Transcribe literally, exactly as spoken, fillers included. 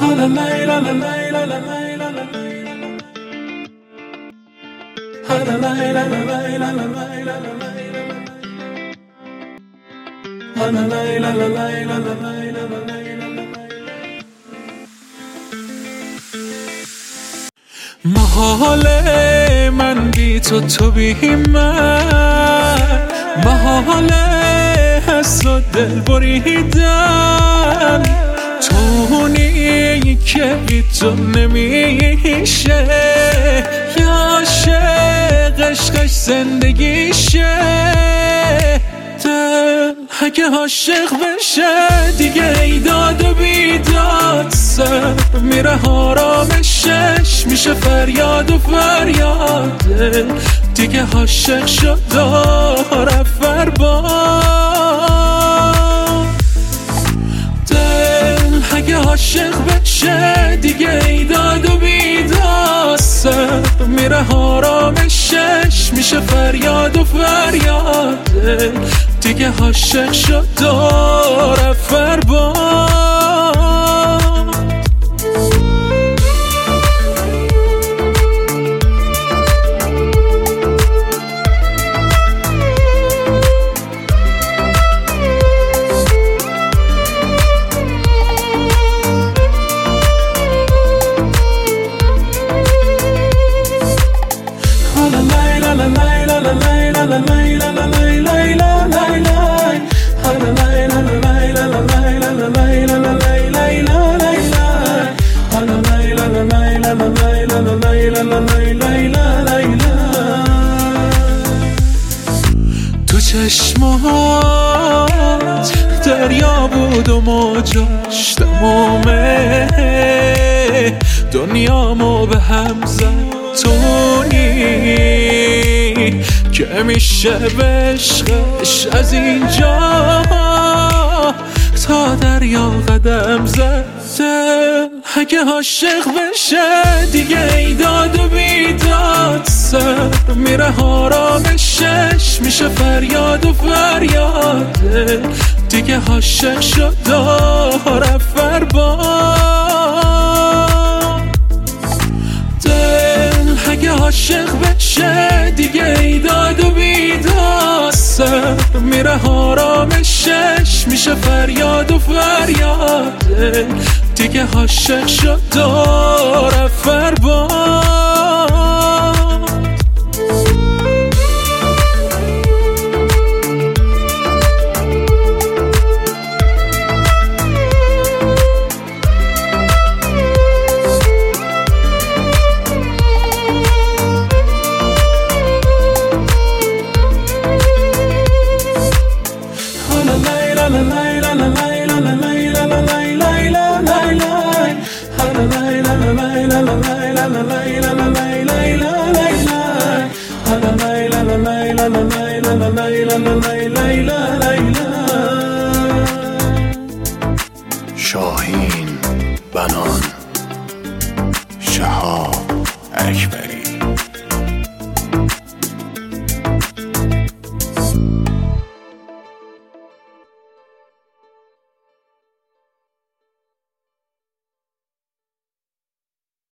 محاله من بی تو تو بی من، محاله حس و دل بریدن، تونی که بی تو نمیشه، یا عاشق عشقش زندگیشه. دل اگه عاشق بشه دیگه ایداد و بیداد، سر میره آرامشش میشه فریاد و فریاد. دل دیگه عاشق شد داره فرباد. دل اگه عاشق بشه دیگه ایداد و بیداد، سر میره آرامشش میشه فریاد و فریاد. دل دیگه عاشق شد داره فرباد. تو چشمات دریا بود و موجاش تمامه، دنیامو به هم زد تونی که میشه به عشقش از اینجا تا دریا قدم زد. دل اگه عاشق بشه دیگه ایداد و بیداد، سر میره آرامشش میشه فریاد و فریاد. دل دیگه عاشق شد داره فرباد. دل اگه عاشق بشه دیگه ایداد و بیداد، سر میره آرامشش میشه فریاد و فریاد. دل دیگه عاشق شد داره فرباد. شاهین بنان